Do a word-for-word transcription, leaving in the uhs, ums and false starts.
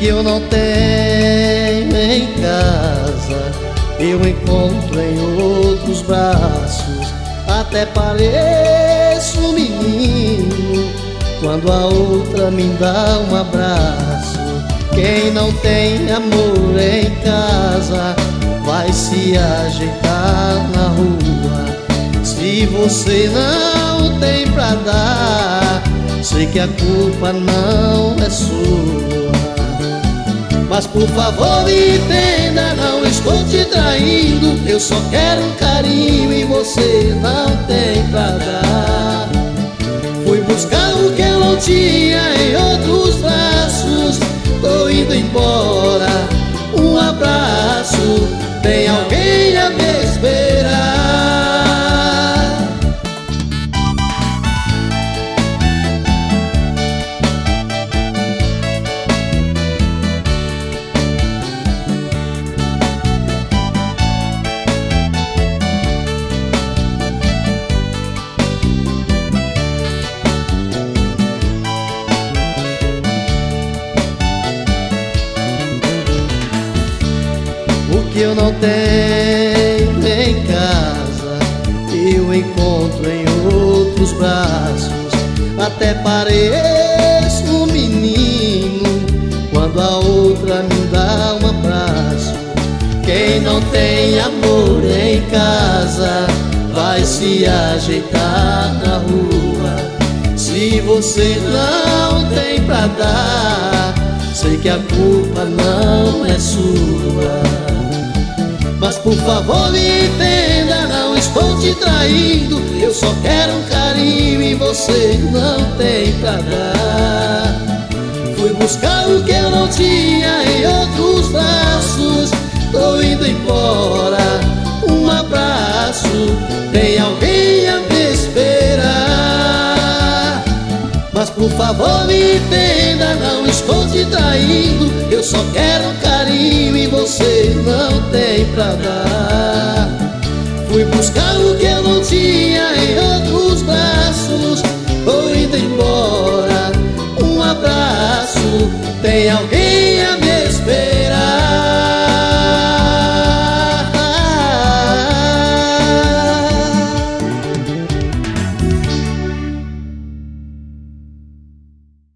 que eu não tenho em casa, eu encontro em outros braços. Até pareço um menino quando a outra me dá um abraço. Quem não tem amor em casa vai se ajeitar na rua. Se você não tem pra dar, sei que a culpa não é sua. Mas por favor me entenda, não estou te traindo. Eu só quero um carinho e você não tem pra dar. Fui buscar o que eu não tinha em outros braços. Tô indo embora, um abraço, tem alguém a me esperar. O que eu não tenho em casa, eu encontro em outros braços. Até pareço um menino quando a outra me dá um abraço. Quem não tem amor em casa vai se ajeitar na rua. Se você não tem pra dar, sei que a culpa não é sua. Mas por favor me entenda, não estou te traindo. Eu só quero um carinho e você não tem pra dar. Fui buscar o que eu não tinha em outros braços. Tô indo embora, um abraço, tem alguém a me esperar. Mas por favor me entenda, não estou te traindo. Eu só quero um carinho e você não tem pra dar. Fui buscar o que eu não tinha em outros braços. Tô indo embora, um abraço, tem alguém